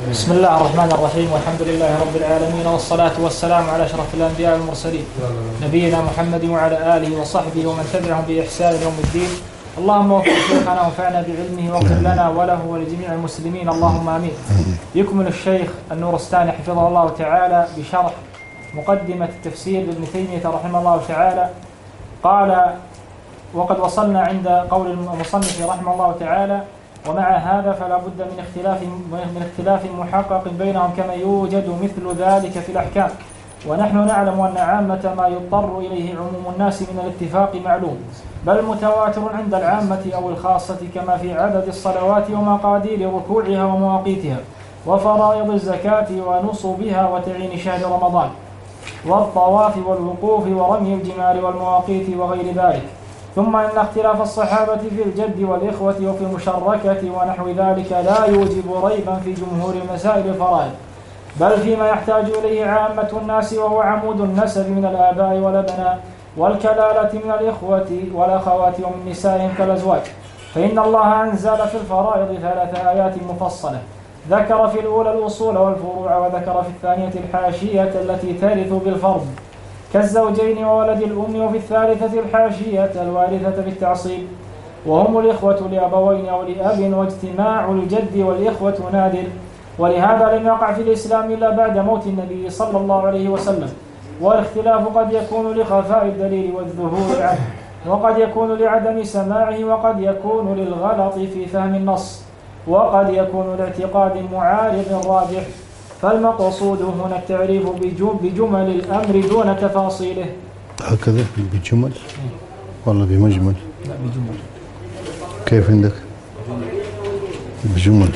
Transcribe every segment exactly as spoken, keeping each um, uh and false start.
بسم الله الرحمن الرحيم، والحمد لله رب العالمين، والصلاة والسلام على أشرف الأنبياء والمرسلين نبينا محمد وعلى آله وصحبه ومن تبعهم بإحسان يوم الدين. اللهم وفق شيخنا وانفعنا بعلمه واغفر لنا وله ولجميع المسلمين، اللهم آمين. يكمل الشيخ النورستاني حفظه الله تعالى بشرح مقدمة التفسير لابن تيمية رحمه الله تعالى. قال: وقد وصلنا عند قول المصنف رحمه الله تعالى: ومع هذا فلا بد من اختلاف من اختلاف محقق بينهم كما يوجد مثل ذلك في الأحكام، ونحن نعلم أن عامة ما يضطر إليه عموم الناس من الاتفاق معلوم، بل متواتر عند العامة أو الخاصة، كما في عدد الصلوات ومقادير ركوعها ومواقيتها وفرائض الزكاة ونصبها وتعيين شهر رمضان والطواف والوقوف ورمي الجمار والمواقيت وغير ذلك. ثم إن اختلاف الصحابة في الجد والإخوة وفي المشركة ونحو ذلك لا يوجب ريبا في جمهور مسائل الفرائض، بل فيما يحتاج إليه عامة الناس، وهو عمود النسب من الآباء والأبناء والكلالة من الإخوة والأخوات ومن نسائهم كالأزواج. فإن الله أنزل في الفرائض ثلاث آيات مفصلة، ذكر في الأولى الأصول والفروع، وذكر في الثانية الحاشية التي ترث بالفرض كالزوجين وولد الأم، وفي الثالثة الحاشية الوارثة بالتعصيب وهم الإخوة لأبوين أو لأب، واجتماع الجد والإخوة نادر، ولهذا لم يقع في الإسلام إلا بعد موت النبي صلى الله عليه وسلم. والاختلاف قد يكون لخفاء الدليل والظهور عنه، وقد يكون لعدم سماعه، وقد يكون للغلط في فهم النص، وقد يكون لاعتقاد معارض راجح. فالمقصود هنا التعريف بجمل الأمر دون تفاصيله. هكذا بجمل والله بمجمل؟ لا، بجمل. كيف عندك؟ بجمل.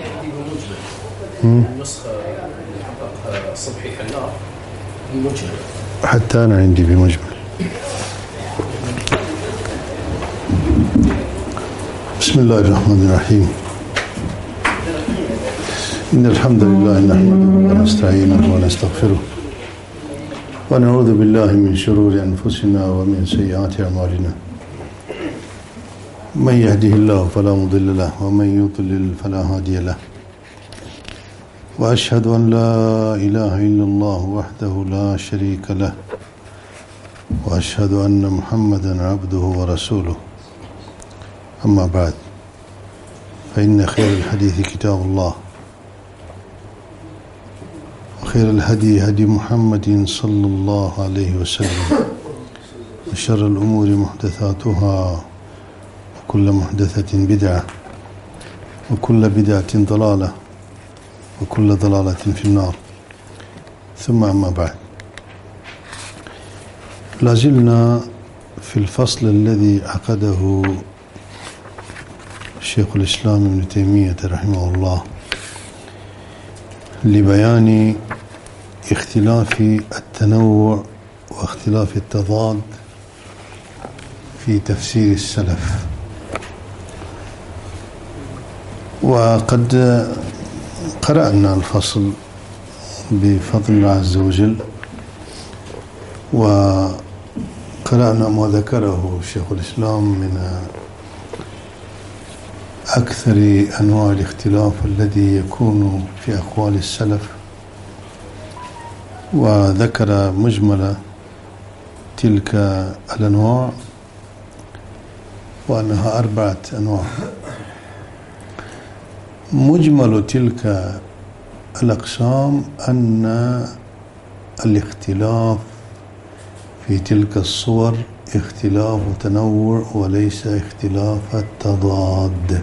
النسخة اللي حققها صبحي حلاق بمجمل، حتى أنا عندي بمجمل. بسم الله الرحمن الرحيم. إن الحمد لله نحمده ونستعينه ونستغفره، ونعوذ بالله من شرور أنفسنا ومن سيئات أعمالنا. من يهده الله فلا مضل له، ومن يضلل فلا هادي له. وأشهد أن لا إله إلا الله وحده لا شريك له، وأشهد أن محمدا عبده ورسوله. أما بعد، فإن خير الحديث كتاب الله، وخير الهدي هدي محمد صلى الله عليه وسلم، وشر الأمور محدثاتها، وكل محدثة بدعة، وكل بدعة ضلالة، وكل ضلالة في النار. ثم أما بعد، لازلنا في الفصل الذي عقده شيخ الإسلام ابن تيمية رحمه الله لبيان اختلاف التنوع واختلاف التضاد في تفسير السلف. وقد قرأنا الفصل بفضل الله عز وجل، وقرأنا ما ذكره شيخ الإسلام من أكثر أنواع الاختلاف الذي يكون في أقوال السلف، وذكر مجمل تلك الأنواع وأنها أربعة أنواع. مجمل تلك الأقسام أن الاختلاف في تلك الصور اختلاف تنوع وليس اختلاف التضاد.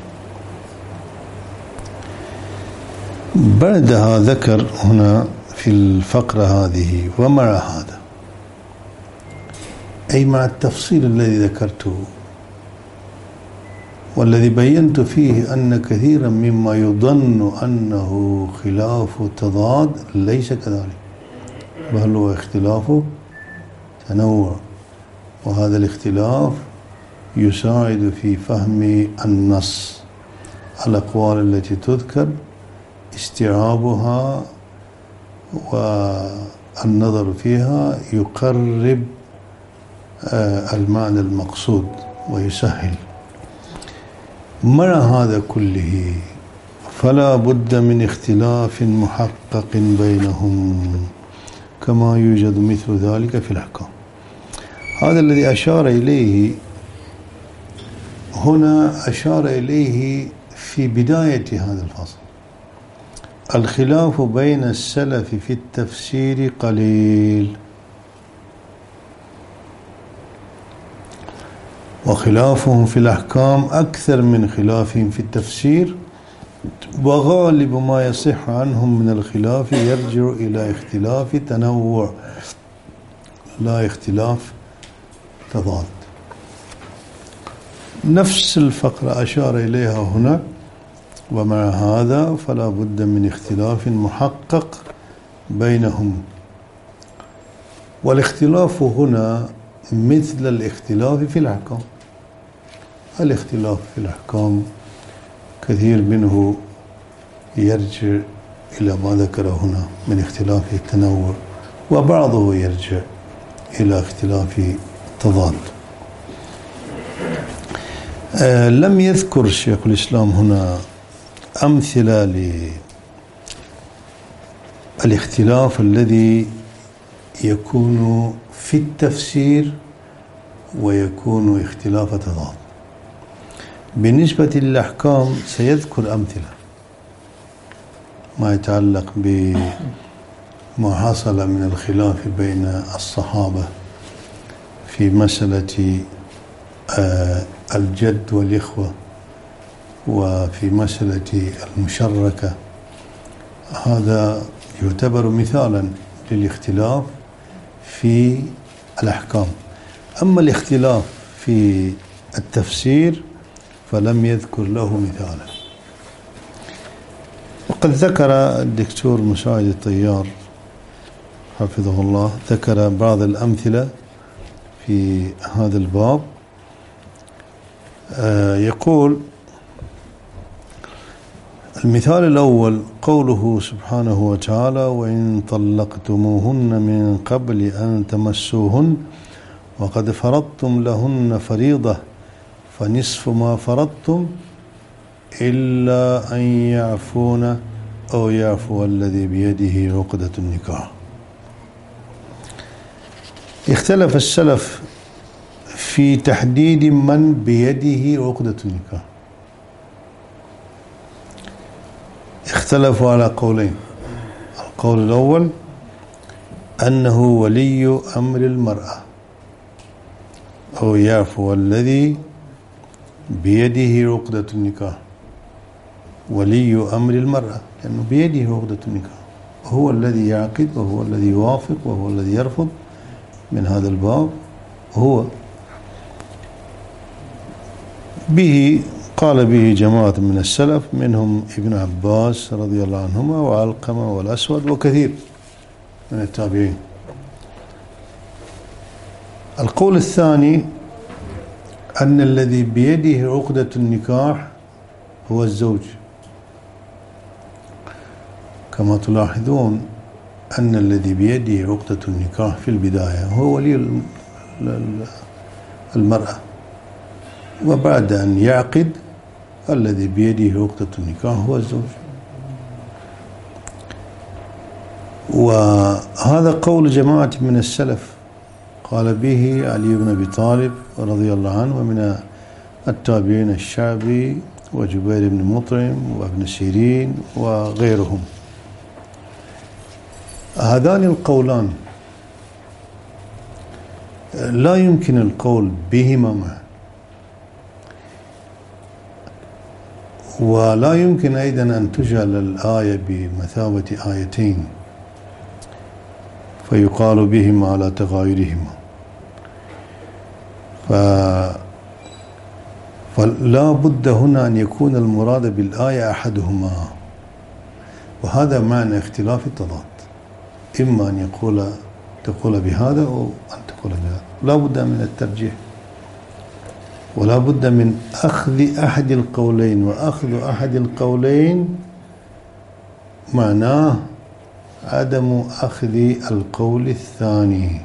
بعدها ذكر هنا في الفقرة هذه: ومع هذا، أي مع التفصيل الذي ذكرته والذي بينت فيه أن كثيرا مما يظن أنه خلاف تضاد ليس كذلك، بل هو اختلاف تنوع، وهذا الاختلاف يساعد في فهم النص. الأقوال التي تذكر استيعابها والنظر فيها يقرب المعنى المقصود ويسهل. مع هذا كله فلا بد من اختلاف محقق بينهم كما يوجد مثل ذلك في الأحكام. هذا الذي أشار إليه هنا، أشار إليه في بداية هذا الفصل: الخلاف بين السلف في التفسير قليل، وخلافهم في الأحكام أكثر من خلافهم في التفسير، وغالب ما يصح عنهم من الخلاف يرجع إلى اختلاف تنوع لا اختلاف تضاد. نفس الفقرة أشار إليها هنا: ومع هذا فلا بد من اختلاف محقق بينهم. والاختلاف هنا مثل الاختلاف في الأحكام. الاختلاف في الأحكام كثير منه يرجع إلى ما ذكر هنا من اختلاف التنوع، وبعضه يرجع إلى اختلاف تضاد. آه لم يذكر شيخ الإسلام هنا أمثلة للاختلاف الذي يكون في التفسير ويكون اختلاف تضاد. بالنسبة للأحكام سيذكر أمثلة ما يتعلق بما حصل من الخلاف بين الصحابة في مسألة آه الجد والإخوة، وفي مسألة المشركة. هذا يعتبر مثالا للاختلاف في الأحكام. أما الاختلاف في التفسير فلم يذكر له مثالا. وقد ذكر الدكتور مساعد الطيار حفظه الله، ذكر بعض الأمثلة في هذا الباب. آه يقول: المثال الأول قوله سبحانه وتعالى: وإن طلقتموهن من قبل أن تمسوهن وقد فرضتم لهن فريضة فنصف ما فرضتم إلا أن يعفون أو يعفو الذي بيده عقدة النكاح. اختلف السلف في تحديد من بيده عقدة النكاح. اختلفوا على قولين: القول الأول أنه ولي أمر المرأة أو يعفو الذي بيده عقدة النكاح. ولي أمر المرأة لأنه بيده عقدة النكاح، هو الذي يعقد وهو الذي يوافق وهو الذي يرفض. من هذا الباب هو به قال به جماعة من السلف، منهم ابن عباس رضي الله عنهما وعلقمة والأسود وكثير من التابعين. القول الثاني أن الذي بيده عقدة النكاح هو الزوج، كما تلاحظون أن الذي بيده عقدة النكاح في البداية هو ولي المرأة، وبعد أن يعقد الذي بيده عقدة النكاح هو الزوج. وهذا قول جماعة من السلف قال به علي بن أبي طالب رضي الله عنه، ومن التابعين الشعبي وجبير بن مطعم وابن سيرين وغيرهم. هذان القولان لا يمكن القول بهما معا، ولا يمكن أيضا أن تجعل الآية بمثابة آيتين فيقال بهما على تغايرهما. ف... فلا بد هنا أن يكون المراد بالآية أحدهما، وهذا معنى اختلاف التضاد. إما أن يقول تقول بهذا أو أن تقول بهذا، لا بد من الترجيح، ولا بد من أخذ أحد القولين، وأخذ أحد القولين معناه عدم أخذ القول الثاني.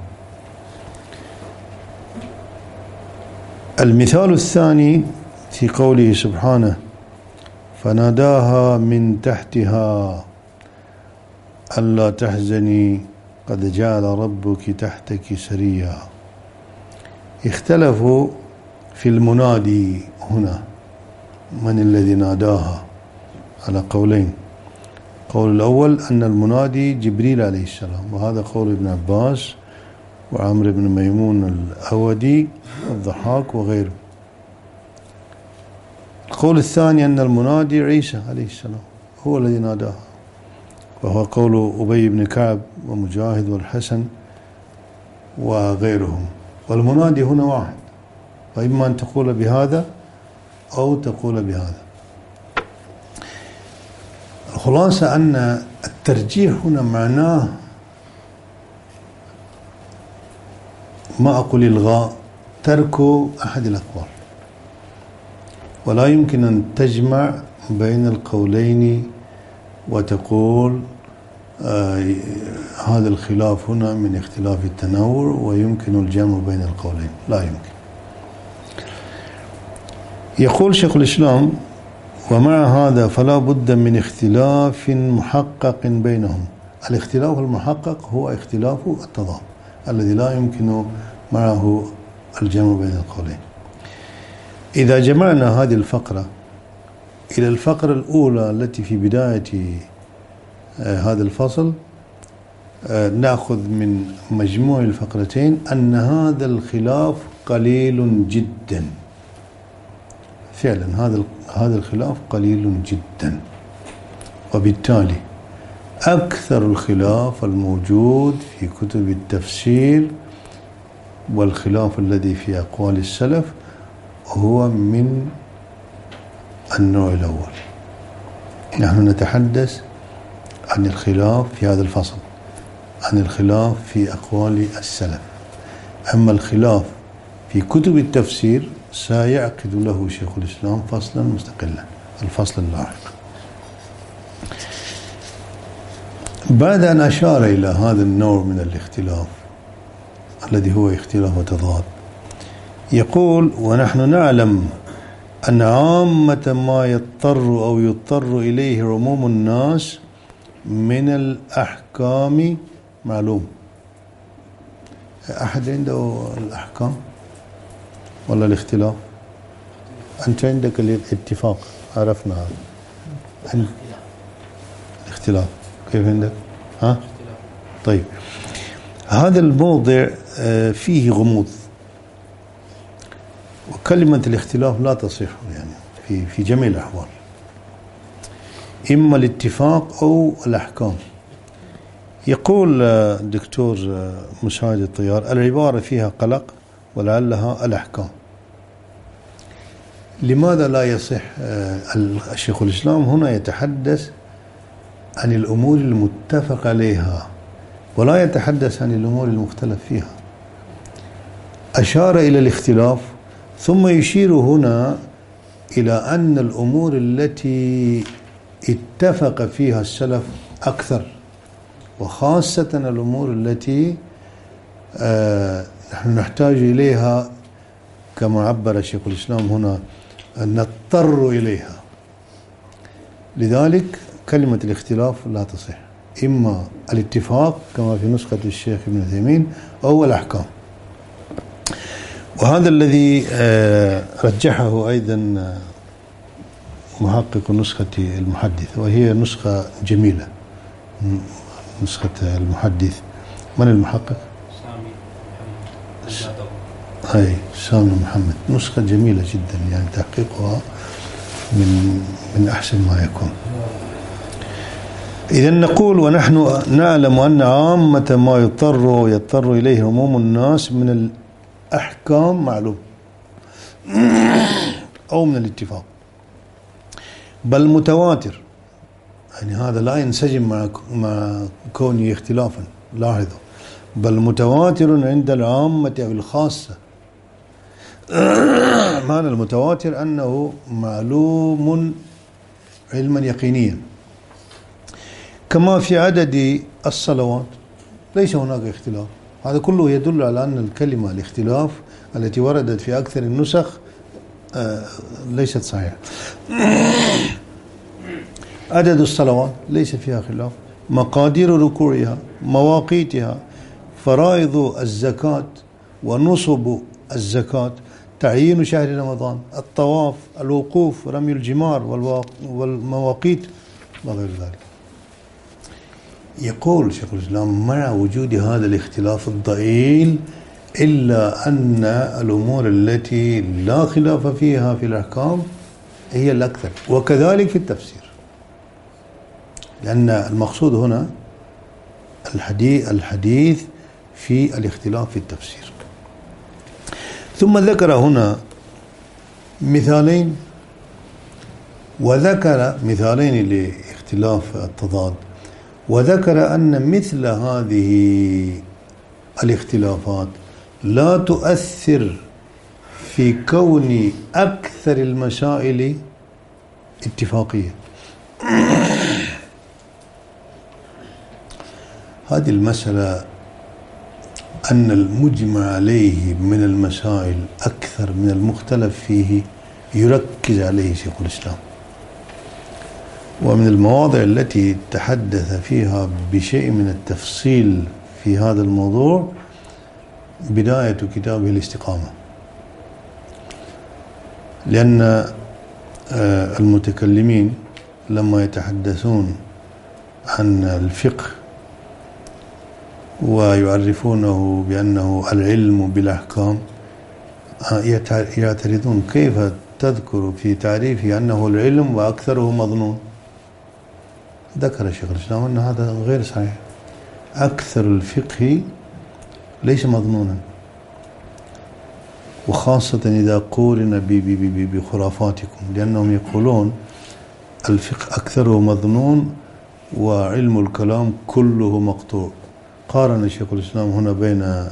المثال الثاني في قوله سبحانه: فناداها من تحتها ألا تحزني قد جعل ربك تحتك سريا. اختلفوا في المنادي هنا، من الذي ناداها، على قولين. قول الأول أن المنادي جبريل عليه السلام، وهذا قول ابن عباس وعمر بن ميمون الأودي والضحاك وغيره. القول الثاني أن المنادي عيسى عليه السلام هو الذي ناداها، وهو قول أبي بن كعب ومجاهد والحسن وغيرهم. والمنادي هنا واحد، وإما أن تقول بهذا أو تقول بهذا. الخلاصة أن الترجيح هنا معناه ما أقول إلغاء، ترك أحد الأقوال، ولا يمكن أن تجمع بين القولين وتقول آه هذا الخلاف هنا من اختلاف التناور ويمكن الجمع بين القولين، لا يمكن. يقول شيخ الإسلام: ومع هذا فلا بد من اختلاف محقق بينهم. الاختلاف المحقق هو اختلاف التضاد الذي لا يمكن معه الجمع بين القولين. إذا جمعنا هذه الفقرة إلى الفقرة الأولى التي في بداية آه هذا الفصل، آه نأخذ من مجموع الفقرتين أن هذا الخلاف قليل جدا. فعلا هذا هذا الخلاف قليل جدا، وبالتالي أكثر الخلاف الموجود في كتب التفسير والخلاف الذي في أقوال السلف هو من النوع الأول. نحن نتحدث عن الخلاف في هذا الفصل، عن الخلاف في أقوال السلف. أما الخلاف في كتب التفسير سيعقد له شيخ الإسلام فصلا مستقلا، الفصل اللاحق. بعد أن أشار إلى هذا النوع من الاختلاف الذي هو اختلاف وتضاد، يقول: ونحن نعلم أن عامة ما يضطر أو يضطر إليه عموم الناس من الأحكام معلوم. أحد عنده الأحكام ولا الاختلاف؟ أنت عندك الاتفاق، عرفنا هذا. الاختلاف كيف عندك؟ ها؟ طيب، هذا الموضع فيه غموض، وكلمة الاختلاف لا تصح يعني في في جميع الأحوال، إما الاتفاق أو الأحكام. يقول الدكتور مساعد الطيار: العبارة فيها قلق ولعلها الأحكام. لماذا لا يصح؟ الشيخ الإسلام هنا يتحدث عن الأمور المتفق عليها ولا يتحدث عن الأمور المختلف فيها. أشار إلى الاختلاف ثم يشير هنا إلى أن الأمور التي اتفق فيها السلف أكثر، وخاصة الأمور التي آه نحن نحتاج إليها كما عبر شيخ الإسلام هنا نضطر إليها. لذلك كلمة الاختلاف لا تصح، إما الاتفاق كما في نسخة الشيخ ابن عثيمين أو الأحكام. وهذا الذي رجحه أيضا محقق نسخة المحدث، وهي نسخة جميلة، نسخة المحدث. من المحقق؟ سامي محمد. أي سامي محمد، نسخة جميلة جدا، يعني تحقيقها من من أحسن ما يكون. إذا نقول: ونحن نعلم أن عامة ما يضطر ويضطر إليه عموم الناس من الأحكام معلوم أو من الاتفاق، بل متواتر. يعني هذا لا ينسجم مع مع كونه اختلافا، لاحظوا، بل متواتر عند العامة أو الخاصة. معنى المتواتر أنه معلوم علما يقينيا. كما في عدد الصلوات ليس هناك اختلاف. هذا كله يدل على أن الكلمة الاختلاف التي وردت في أكثر النسخ ليست صحيحة. عدد الصلوات ليس فيها خلاف، مقادير ركوعها، مواقيتها، فرائض الزكاة ونصب الزكاة، تعيين شهر رمضان، الطواف، الوقوف، رمي الجمار والمواقيت وغير ذلك. يقول شيخ الإسلام مع وجود هذا الاختلاف الضئيل إلا أن الأمور التي لا خلاف فيها في الأحكام هي الأكثر، وكذلك في التفسير، لأن المقصود هنا الحديث الحديث في الاختلاف في التفسير. ثم ذكر هنا مثالين، وذكر مثالين لاختلاف التضاد، وذكر أن مثل هذه الاختلافات لا تؤثر في كون أكثر المسائل اتفاقية. هذه المسألة أن المجمع عليه من المسائل أكثر من المختلف فيه يركز عليه شيخ الإسلام، ومن المواضع التي تحدث فيها بشيء من التفصيل في هذا الموضوع بداية كتابه الاستقامة، لأن المتكلمين لما يتحدثون عن الفقه ويعرفونه بأنه العلم بالأحكام يعترضون كيف تذكر في تعريفه أنه العلم وأكثره مظنون. ذكر شيخ الإسلام أن هذا غير صحيح، أكثر الفقه ليس مظنونا، وخاصة إذا قورن بخرافاتكم، لأنهم يقولون الفقه أكثره مظنون وعلم الكلام كله مقطوع. قارن شيخ الإسلام هنا بين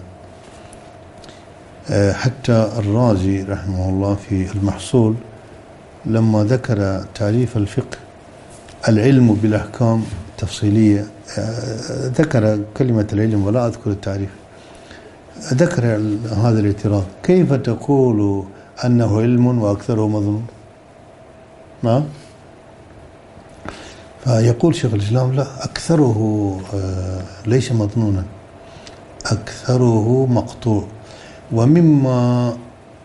حتى الرازي رحمه الله في المحصول لما ذكر تعريف الفقه العلم بالأحكام تفصيلية، ذكر كلمة العلم ولا أذكر التعريف، ذكر هذا الاعتراض، كيف تقول أنه علم وأكثره مظنون؟ نعم. فيقول شيخ الإسلام لا، أكثره ليس مظنونا، أكثره مقطوع. ومما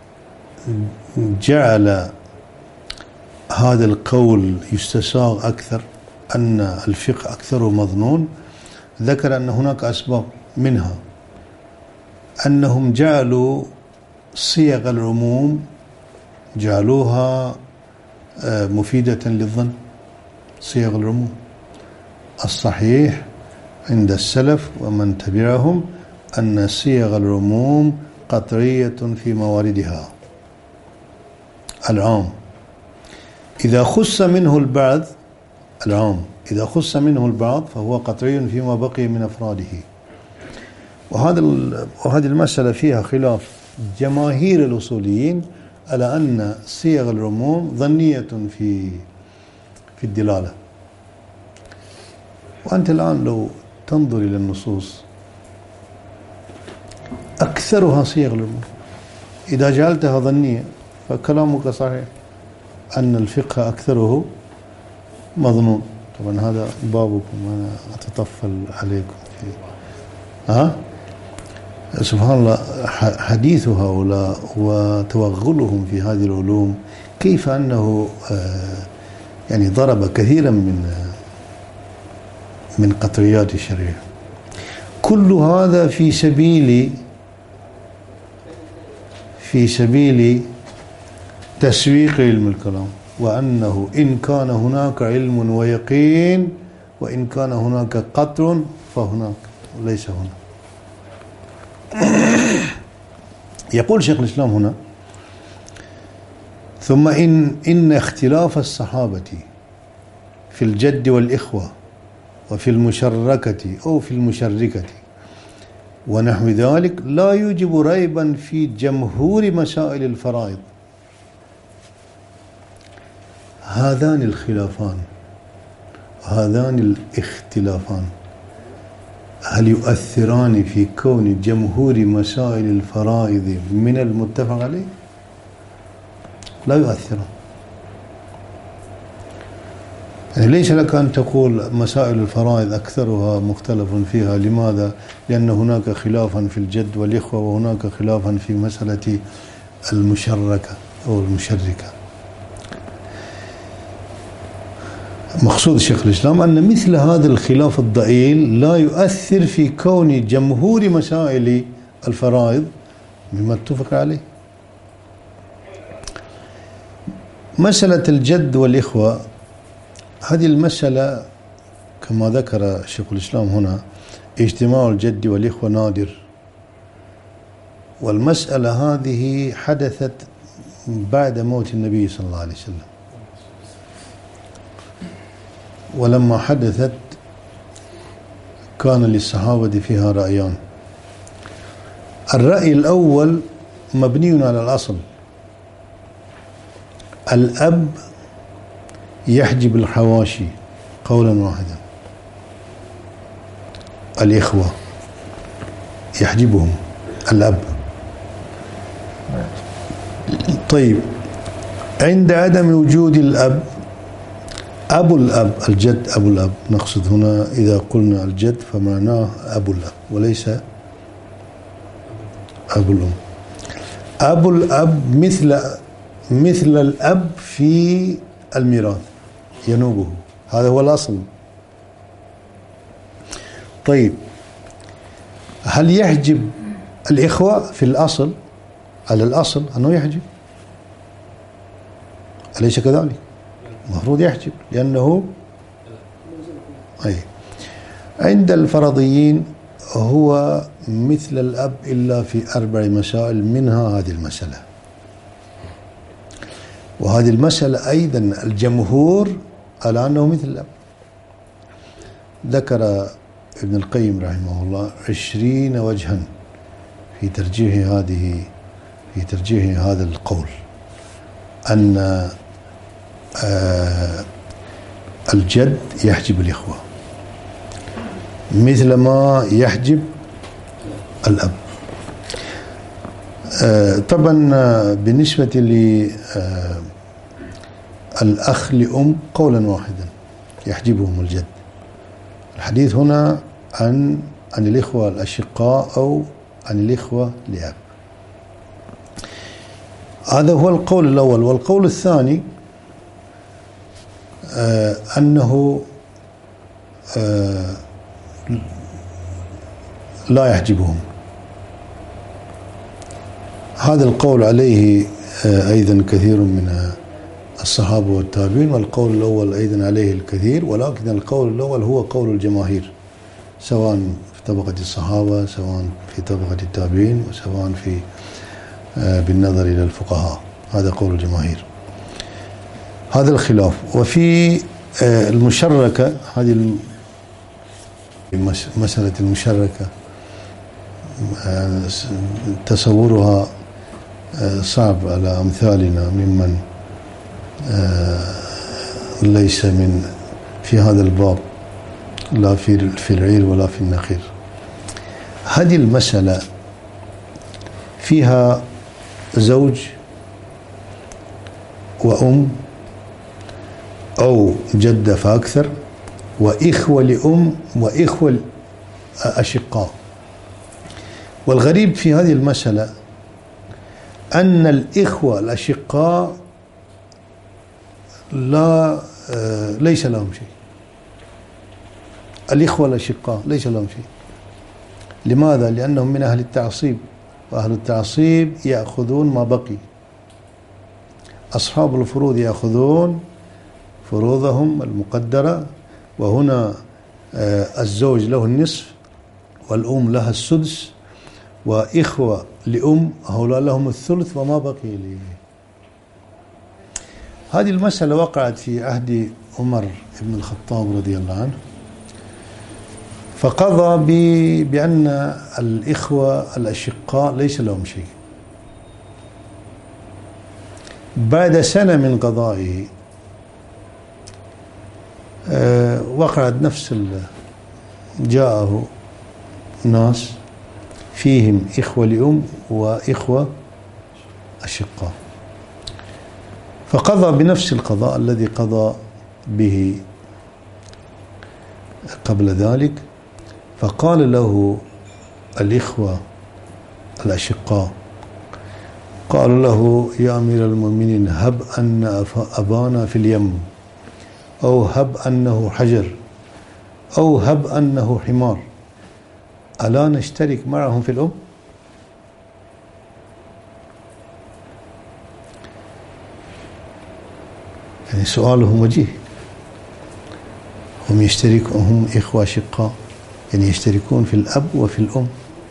جعل هذا القول يستساغ أكثر أن الفقه أكثره مظنون، ذكر أن هناك أسباب، منها أنهم جعلوا صيغ العموم جعلوها مفيدة للظن. صيغ العموم الصحيح عند السلف ومن تبعهم أن صيغ العموم قطعية في مواردها. العام إذا خص منه البعض العام إذا خص منه البعض فهو قطعي فيما بقي من أفراده. وهذا وهذه المسألة فيها خلاف جماهير الأصوليين على أن صيغ العموم ظنية في في الدلالة. وأنت الآن لو تنظر إلى النصوص أكثرها صيغ العموم، إذا جعلتها ظنية فكلامك صحيح أن الفقه أكثره مظنون. طبعا هذا بابكم، أنا أتطفل عليكم فيه. ها؟ سبحان الله، حديث هؤلاء وتوغلهم في هذه العلوم كيف أنه يعني ضرب كثيرا من من قطريات الشريعة. كل هذا في سبيل في سبيل تسويق علم الكلام، وأنه إن كان هناك علم ويقين وإن كان هناك قطع فهناك وليس هنا. يقول شيخ الإسلام هنا: ثم إن إن اختلاف الصحابة في الجد والإخوة وفي المشركة أو في المشركة ونحو ذلك لا يوجب ريبا في جمهور مسائل الفرائض. هذان الخلافان هذان الاختلافان هل يؤثران في كون جمهور مسائل الفرائض من المتفق عليه؟ لا يؤثران. يعني ليس لك أن تقول مسائل الفرائض أكثرها مختلف فيها. لماذا؟ لأن هناك خلافا في الجد والإخوة، وهناك خلافا في مسألة المشركة أو المشركة. مقصود شيخ الإسلام أن مثل هذا الخلاف الضئيل لا يؤثر في كون جمهور مسائل الفرائض مما اتفق عليه. مسألة الجد والإخوة، هذه المسألة كما ذكر شيخ الإسلام هنا اجتماع الجد والإخوة نادر، والمسألة هذه حدثت بعد موت النبي صلى الله عليه وسلم. ولما حدثت كان للصحابة فيها رأيان. الرأي الأول مبني على الأصل، الأب يحجب الحواشي قولا واحدا، الإخوة يحجبهم الأب. طيب، عند عدم وجود الأب، أبو الأب الجد أبو الأب، نقصد هنا إذا قلنا الجد فمعناه أبو الأب وليس أبو الأم. أبو الأب مثل مثل الأب في الميراث ينوبه، هذا هو الأصل. طيب، هل يحجب الإخوة في الأصل؟ على الأصل أنه يحجب، أليس كذلك؟ المفروض يحجب لأنه أي عند الفرضيين هو مثل الأب إلا في أربع مسائل، منها هذه المسألة. وهذه المسألة أيضا الجمهور على أنه مثل الأب. ذكر ابن القيم رحمه الله عشرين وجها في ترجيح هذه في ترجيح هذا القول، أن آه الجد يحجب الإخوة مثل ما يحجب الأب. آه طبعا آه بالنسبة للأخ لأم قولا واحدا يحجبهم الجد. الحديث هنا عن عن الإخوة الأشقاء أو عن الإخوة لأب. هذا هو القول الأول. والقول الثاني آه أنه آه لا يحجبهم. هذا القول عليه آه أيضا كثير من الصحابة والتابعين، والقول الأول أيضا عليه الكثير، ولكن القول الأول هو قول الجماهير، سواء في طبقة الصحابة، سواء في طبقة التابعين، وسواء في آه بالنظر إلى الفقهاء. هذا قول الجماهير. هذا الخلاف. وفي آه المشركة، هذه مسألة المشركة آه تصورها آه صعب على أمثالنا ممن آه ليس من في هذا الباب، لا في في العير ولا في النخير. هذه المسألة فيها زوج وأم أو جدة فأكثر، وإخوة لأم وإخوة أشقاء. والغريب في هذه المسألة أن الإخوة الأشقاء لا آه ليس لهم شيء. الإخوة الأشقاء ليس لهم شيء. لماذا؟ لأنهم من أهل التعصيب، وأهل التعصيب يأخذون ما بقي. أصحاب الفروض يأخذون فروضهم المقدرة، وهنا آه الزوج له النصف والأم لها السدس، وإخوة لأم هؤلاء لهم الثلث وما بقي لي. هذه المسألة وقعت في عهد عمر بن الخطاب رضي الله عنه، فقضى بأن الإخوة الأشقاء ليس لهم شيء. بعد سنة من قضائه أه وقعت نفس جاءه ناس فيهم إخوة لأم وإخوة أشقاء، فقضى بنفس القضاء الذي قضى به قبل ذلك، فقال له الإخوة الأشقاء، قالوا له يا أمير المؤمنين هب أن أبانا في اليم، أو هب أنه حجر، أو هب أنه حمار، ألا نشترك معهم في الأم؟ يعني سؤالهم وجيه. هم يشتركون، هم إخوة أشقاء، يعني يشتركون في الأب وفي الأم.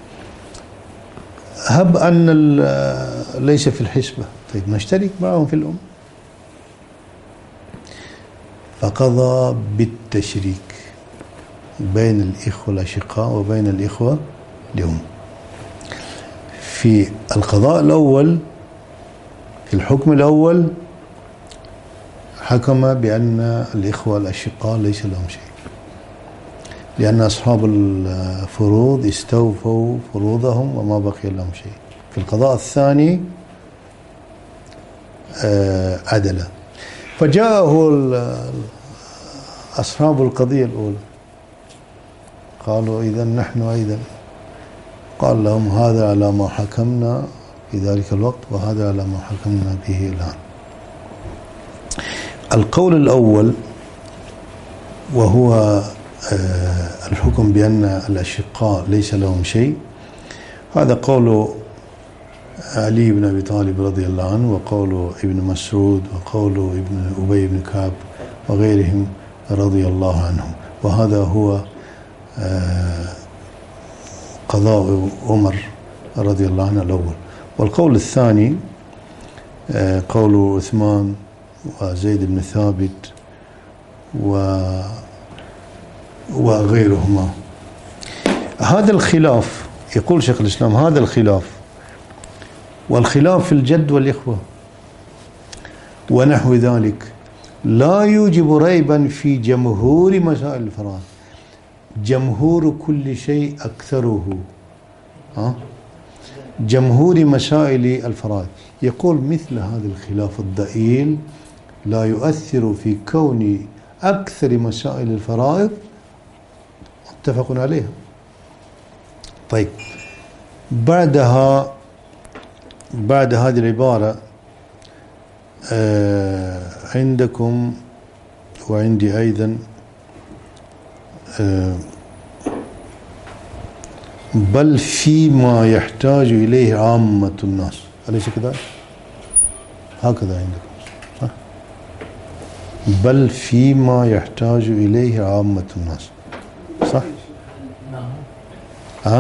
هب أن ليس في الحسبة، طيب نشترك معهم في الأم. فقضى بالتشريك بين الإخوة الأشقاء وبين الإخوة لهم. في القضاء الأول، في الحكم الأول، حكم بأن الإخوة الأشقاء ليس لهم شيء، لأن أصحاب الفروض استوفوا فروضهم وما بقي لهم شيء. في القضاء الثاني عدل، فجاءه أصحاب القضية الأولى قالوا إذا نحن أيضا، قال لهم هذا على ما حكمنا في ذلك الوقت، وهذا على ما حكمنا به الآن. القول الأول وهو الحكم بأن الأشقاء ليس لهم شيء، هذا قول علي بن أبي طالب رضي الله عنه، وقول ابن مسعود، وقول ابن أبي بن كعب وغيرهم رضي الله عنهم، وهذا هو قضاء عمر رضي الله عنه الأول. والقول الثاني قول عثمان وزيد بن ثابت و وغيرهما. هذا الخلاف، يقول شيخ الإسلام، هذا الخلاف والخلاف في الجد والإخوة ونحو ذلك لا يوجب ريبا في جمهور مسائل الفرائض. جمهور كل شيء أكثره، ها؟ جمهور مسائل الفرائض. يقول مثل هذا الخلاف الضئيل لا يؤثر في كون أكثر مسائل الفرائض متفق عليها. طيب، بعدها بعد هذه العبارة آه عندكم وعندي أيضا آه بل فيما يحتاج إليه عامة الناس، أليس كذلك؟ هكذا عندكم صح؟ بل فيما يحتاج إليه عامة الناس، صح؟ ها؟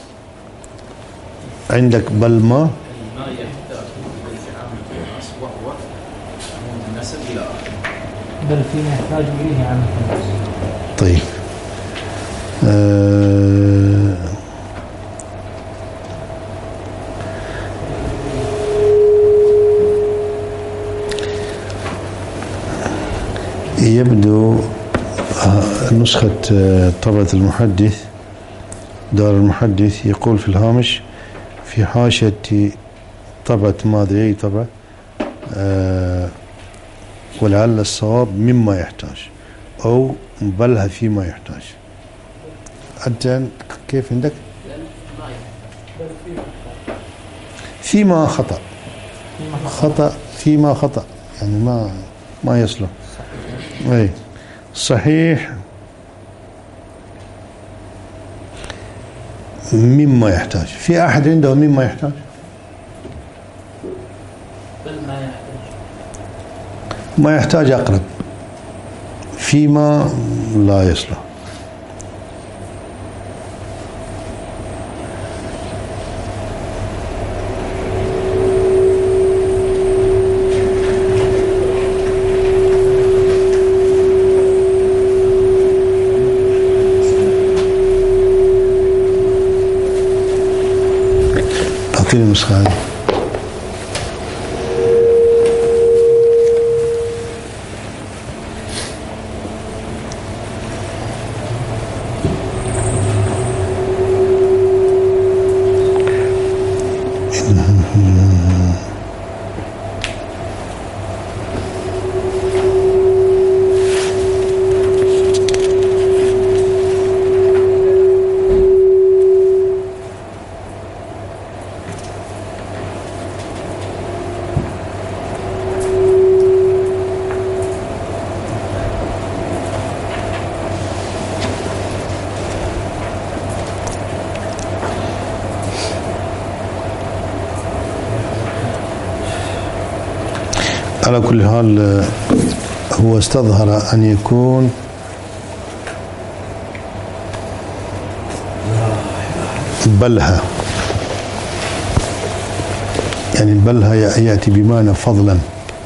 عندك بل ما ما يحتاج إليه عامة الناس وهو عموم النسب إلى آخره. بل فيما يحتاج إليه عامة الناس. طيب آه يبدو نسخة طبعة المحدث دار المحدث يقول في الهامش في حاشية طبعة ما أدري أي طبعة آه ولعل الصواب مما يحتاج أو بلها فيما يحتاج. أنت كيف عندك؟ فيما خطأ، خطأ فيما خطأ، يعني ما ما يصلح. أي صحيح مما يحتاج. في أحد عنده مما يحتاج؟ بل ما يحتاج. ما يحتاج أقرب، فيما لا يصلح. أعطيني النسخة هذه. على كل حال هو استظهر أن يكون بلها، يعني البلها يأتي بمعنى فضلا.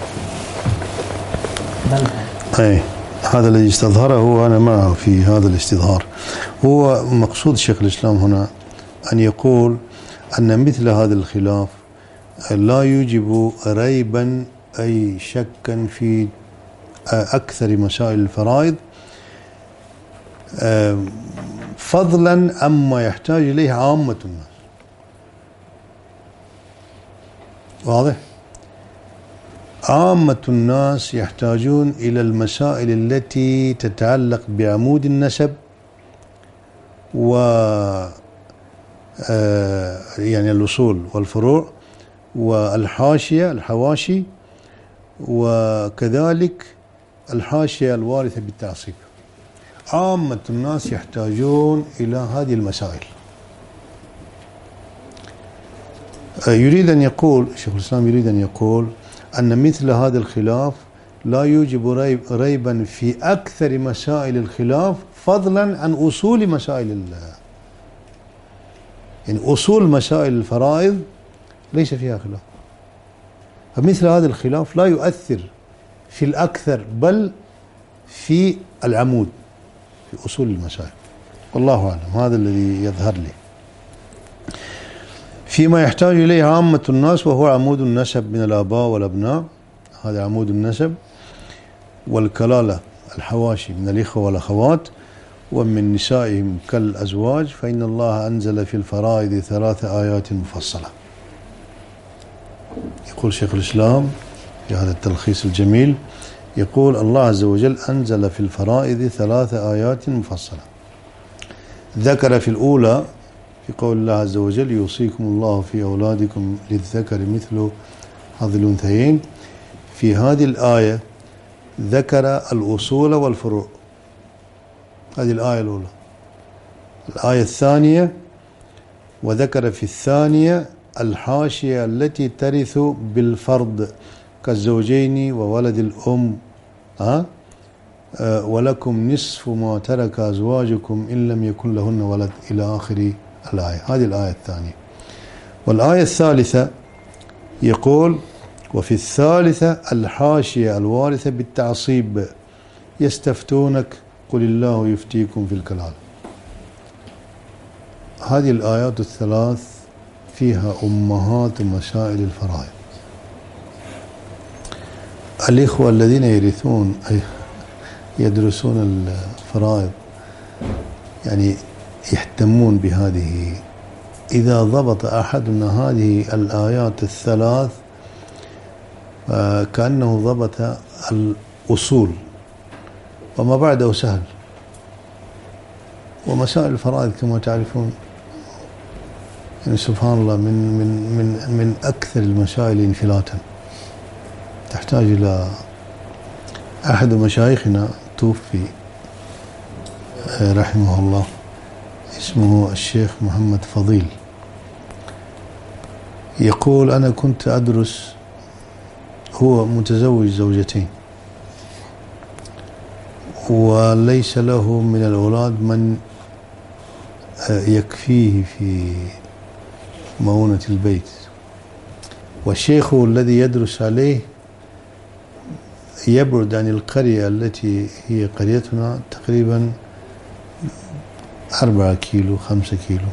بلها. أي هذا الذي استظهره أنا معه في هذا الاستظهار. هو مقصود شيخ الإسلام هنا أن يقول أن مثل هذا الخلاف لا يوجب ريبا أي شكا في أكثر مسائل الفرائض، فضلا عما يحتاج إليه عامة الناس. واضح؟ عامة الناس يحتاجون إلى المسائل التي تتعلق بعمود النسب و يعني الأصول والفروع والحاشية الحواشي، وكذلك الحاشية الوارثة بالتعصيب. عامة الناس يحتاجون إلى هذه المسائل. يريد أن يقول شيخ الإسلام يريد أن يقول أن مثل هذا الخلاف لا يوجب ريب ريبا في أكثر مسائل الخلاف، فضلا عن أصول مسائل ال يعني أصول مسائل الفرائض ليس فيها خلاف. فمثل هذا الخلاف لا يؤثر في الأكثر بل في العمود في أصول المسائل. والله أعلم، هذا الذي يظهر لي فيما يحتاج إليه عامة الناس، وهو عمود النسب من الآباء والأبناء، هذا عمود النسب، والكلالة الحواشي من الإخوة والأخوات، ومن نسائهم كالأزواج، فإن الله أنزل في الفرائض ثلاث آيات مفصلة. يقول شيخ الإسلام في هذا التلخيص الجميل، يقول الله عز وجل أنزل في الفرائض ثلاث آيات مفصلة. ذكر في الأولى في قول الله عز وجل يوصيكم الله في أولادكم للذكر مثل حظ الأنثيين. في هذه الآية ذكر الأصول والفروع، هذه الآية الأولى. الآية الثانية وذكر في الثانية الحاشية التي ترث بالفرض كالزوجين وولد الأم، ها أه ولكم نصف ما ترك أزواجكم إن لم يكن لهن ولد، إلى آخر الآية. هذه الآية الثانية. والآية الثالثة يقول وفي الثالثة الحاشية الوارثة بالتعصيب يستفتونك قل الله يفتيكم في الكلالة. هذه الآيات الثلاث فيها أمهات مسائل الفرائض. الإخوة الذين يرثون أي يدرسون الفرائض يعني يهتمون بهذه، إذا ضبط أحدنا هذه الآيات الثلاث كأنه ضبط الأصول، وما بعده سهل. ومسائل الفرائض كما تعرفون يعني سبحان الله من من من من أكثر المسائل انفلاتا، تحتاج إلى أحد مشايخنا توفي رحمه الله، اسمه الشيخ محمد فضيل، يقول أنا كنت أدرس، هو متزوج زوجتين وليس له من الأولاد من يكفيه في مؤونة البيت، والشيخ الذي يدرس عليه يبعد عن القرية التي هي قريتنا تقريبا أربعة كيلو خمسة كيلو.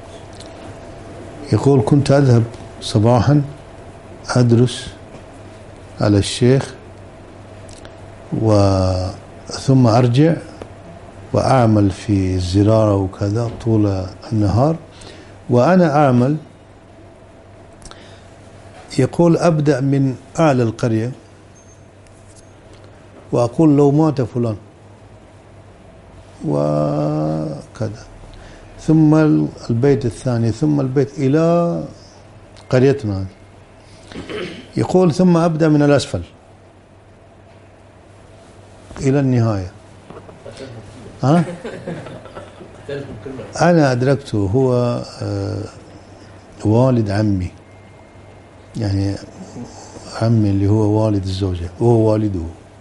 يقول كنت أذهب صباحا أدرس على الشيخ وثم أرجع وأعمل في الزراعة وكذا طول النهار، وأنا أعمل يقول أبدأ من أعلى القرية وأقول لو مات فلان وكذا، ثم البيت الثاني، ثم البيت إلى قريتنا. يقول ثم أبدأ من الأسفل إلى النهاية. ها؟ أنا أدركته، هو والد عمي، يعني عمي اللي هو والد الزوجة وهو والده.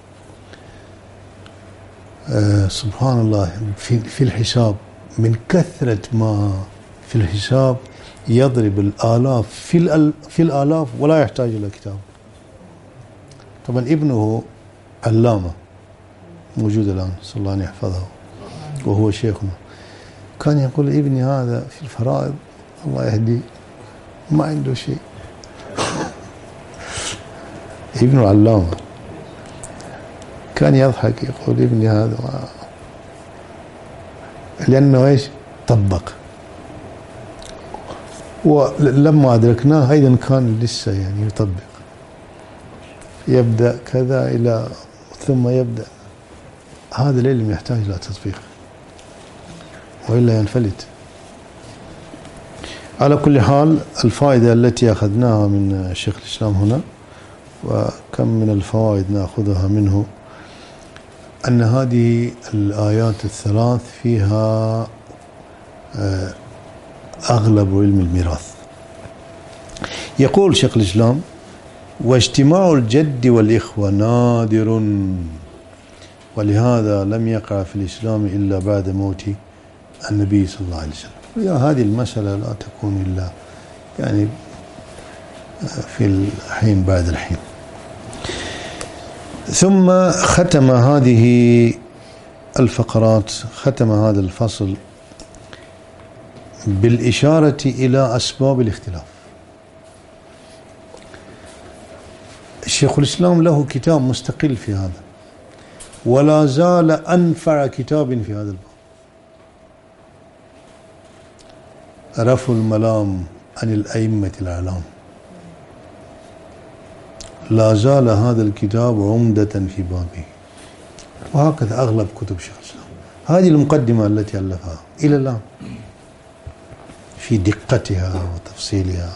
آه سبحان الله، في, في الحساب من كثرة ما في الحساب يضرب الآلاف في, الأل في الآلاف ولا يحتاج إلى كتاب. طبعا ابنه علامة موجود الآن، صلى الله أن يحفظه وهو شيخنا، كان يقول ابني هذا في الفرائض الله يهديه ما عنده شيء. ابنه علامة، كان يضحك يقول ابني هذا ما، لأنه إيش طبق. ولما أدركناه أيضا كان لسه يعني يطبق، يبدأ كذا إلى ثم يبدأ. هذا العلم يحتاج إلى تطبيق وإلا ينفلت. على كل حال الفائدة التي أخذناها من شيخ الإسلام هنا، وكم من الفوائد نأخذها منه، أن هذه الآيات الثلاث فيها أغلب علم الميراث. يقول شيخ الإسلام: واجتماع الجد والإخوة نادر، ولهذا لم يقع في الإسلام إلا بعد موت النبي صلى الله عليه وسلم. هذه المسألة لا تكون إلا يعني في الحين بعد الحين. ثم ختم هذه الفقرات، ختم هذا الفصل بالإشارة إلى أسباب الاختلاف. الشيخ الإسلام له كتاب مستقل في هذا، ولا زال أنفع كتاب في هذا الباب، رفع الملام عن الأئمة الأعلام. لا زال هذا الكتاب عمدة في بابه، وهكذا أغلب كتب الشيخ الإسلام. هذه المقدمة التي ألفها إلى الآن في دقتها وتفصيلها.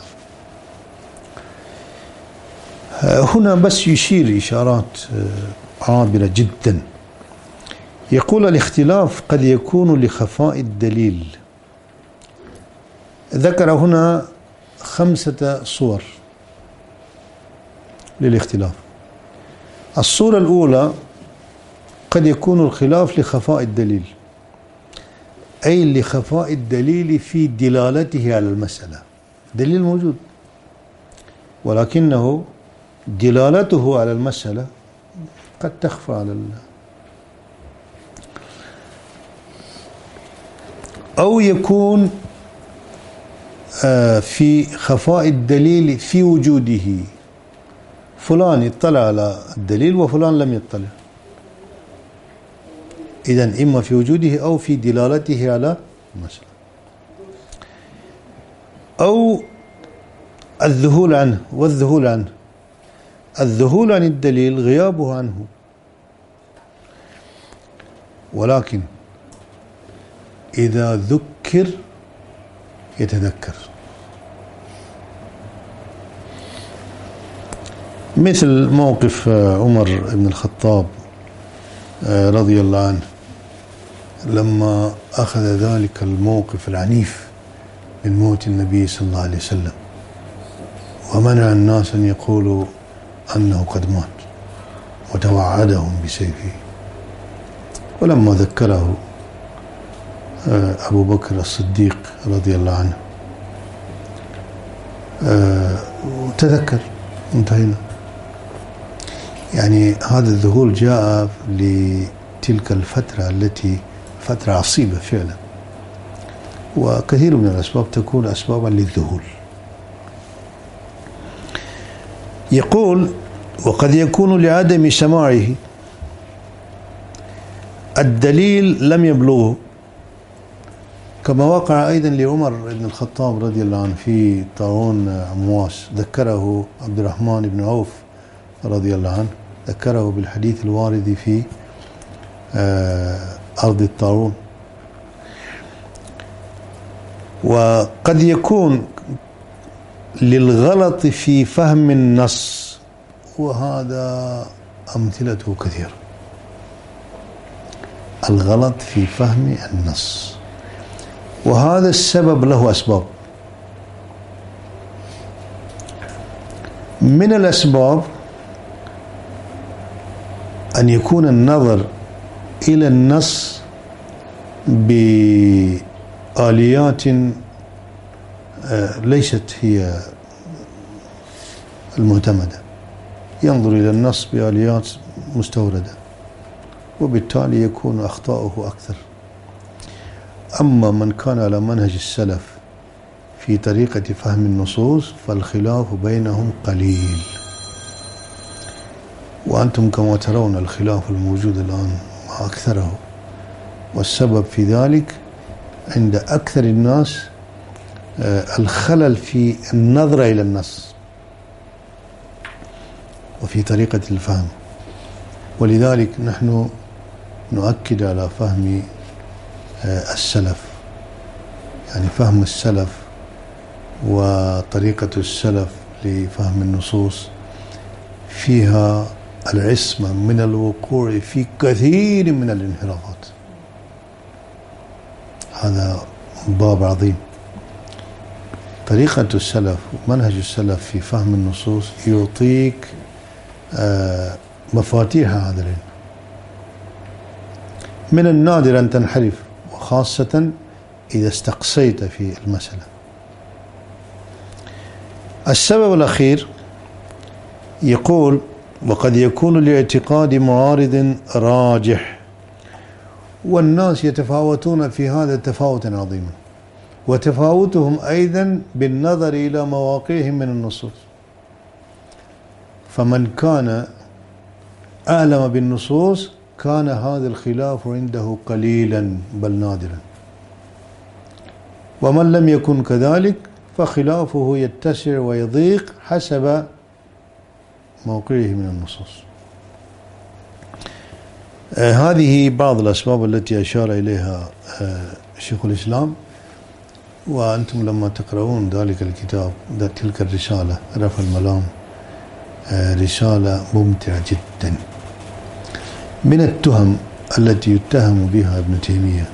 هنا بس يشير إشارات عابرة جدا. يقول: الاختلاف قد يكون لخفاء الدليل. ذكر هنا خمسة صور للاختلاف. الصورة الأولى: قد يكون الخلاف لخفاء الدليل، أي لخفاء الدليل في دلالته على المسألة. دليل موجود ولكنه دلالته على المسألة قد تخفى على الله. أو يكون في خفاء الدليل في وجوده، فلان اطلع على الدليل وفلان لم يطلع، إذن إما في وجوده أو في دلالته على المسألة. أو الذهول عنه، والذهول عنه الذهول عن الدليل غيابه عنه، ولكن إذا ذكر يتذكر. مثل موقف عمر بن الخطاب رضي الله عنه لما أخذ ذلك الموقف العنيف من موت النبي صلى الله عليه وسلم، ومنع الناس أن يقولوا أنه قد مات، وتوعدهم بسيفه. ولما ذكره أبو بكر الصديق رضي الله عنه تذكر، انتهينا. يعني هذا الذهول جاء لتلك الفترة التي فترة عصيبة فعلا، وكثير من الأسباب تكون أسبابا للذهول. يقول: وقد يكون لعدم سماعه، الدليل لم يبلغه، كما وقع أيضا لعمر بن الخطاب رضي الله عنه في طاعون عمواس. ذكره عبد الرحمن بن عوف رضي الله عنه، ذكره بالحديث الوارد في أرض الطاعون. وقد يكون للغلط في فهم النص، وهذا أمثلته كثيرة. الغلط في فهم النص، وهذا السبب له أسباب. من الأسباب أن يكون النظر إلى النص بآليات ليست هي المعتمدة، ينظر إلى النص بآليات مستوردة، وبالتالي يكون أخطاؤه أكثر. أما من كان على منهج السلف في طريقة فهم النصوص فالخلاف بينهم قليل، وأنتم كما ترون الخلاف الموجود الآن ما أكثره، والسبب في ذلك عند أكثر الناس الخلل في النظر إلى النص وفي طريقة الفهم. ولذلك نحن نؤكد على فهم السلف، يعني فهم السلف وطريقة السلف لفهم النصوص فيها العصمة من الوقوع في كثير من الانحرافات. هذا باب عظيم. طريقة السلف ومنهج السلف في فهم النصوص يعطيك مفاتيح هذا العلم. من النادر أن تنحرف، وخاصة إذا استقصيت في المسألة. السبب الأخير يقول: وقد يكون الاعتقاد معارض راجح، والناس يتفاوتون في هذا تفاوتا عظيما، وتفاوتهم أيضا بالنظر إلى مواقعهم من النصوص. فمن كان أعلم بالنصوص كان هذا الخلاف عنده قليلا بل نادرا، ومن لم يكن كذلك فخلافه يتسع ويضيق حسب موقعه من النصوص. آه هذه بعض الأسباب التي أشار إليها آه شيخ الإسلام. وأنتم لما تقرؤون ذلك الكتاب، تلك الرسالة رفع الملام، آه رسالة ممتعة جدا. من التهم التي يتهم بها ابن تيمية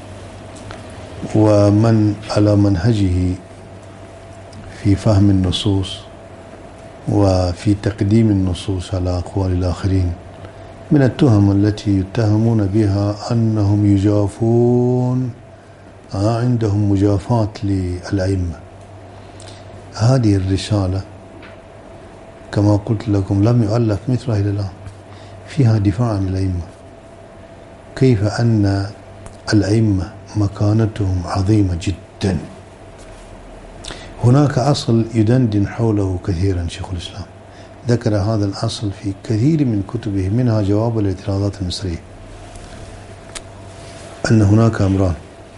ومن على منهجه في فهم النصوص وفي تقديم النصوص على أقوال الآخرين، من التهم التي يتهمون بها أنهم يجافون، عندهم مجافاة للأئمة. هذه الرسالة كما قلت لكم لم يؤلف مثلها إلى الآن، فيها دفاع عن الأئمة، كيف أن الأئمة مكانتهم عظيمة جدا. هناك أصل يدندن حوله كثيرا شيخ الإسلام، ذكر هذا الأصل في كثير من كتبه، منها جواب الاعتراضات المصرية، أن هناك أمران: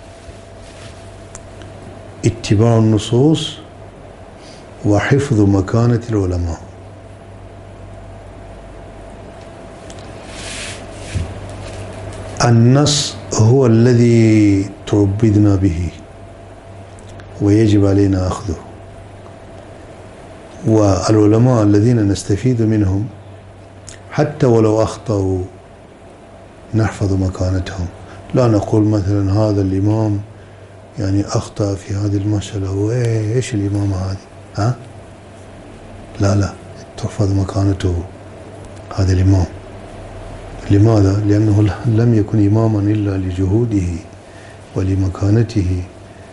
اتباع النصوص وحفظ مكانة العلماء. النص هو الذي تعبدنا به ويجب علينا أخذه، والعلماء الذين نستفيد منهم حتى ولو أخطأوا نحفظ مكانتهم. لا نقول مثلا هذا الإمام يعني أخطأ في هذه المسألة، وإيش الإمامة هذه؟ ها؟ لا لا، تحفظ مكانته هذا الإمام. لماذا؟ لأنه لم يكن إماما إلا لجهوده ولمكانته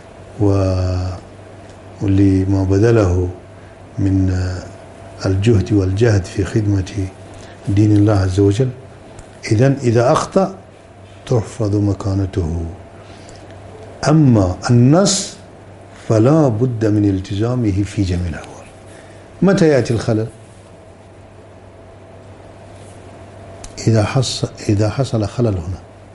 ولما بذله من الجهد والجهد في خدمة دين الله عز وجل. إذن إذا أخطأ تحفظ مكانته. أما النص فلا بد من التزامه في جميع الأحوال. متى يأتي الخلل؟ إذا حصل إذا حصل خلل هنا،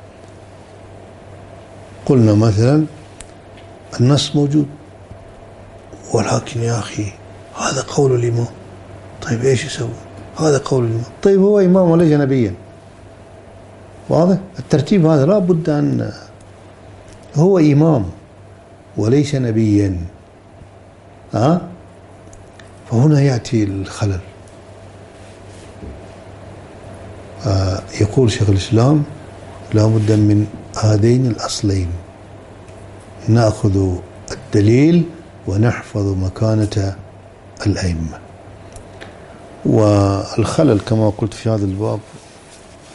قلنا مثلا النص موجود، ولكن يا أخي هذا قول الإمام، طيب إيش يسوي؟ هذا قول الإمام، طيب هو إمام وليس نبيا. واضح؟ الترتيب هذا لا بد أن هو إمام وليس نبيا، ها؟ فهنا يأتي الخلل. آه يقول شيخ الإسلام: لا بد من هذين الأصلين، نأخذ الدليل ونحفظ مكانة الأئمة. والخلل كما قلت في هذا الباب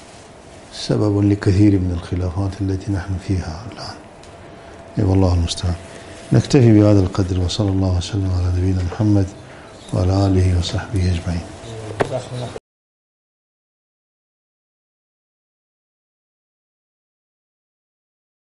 سبب لكثير من الخلافات التي نحن فيها الآن. اي والله المستعان. نكتفي بهذا القدر، وصلى الله وسلم على نبينا محمد وعلى آله وصحبه أجمعين.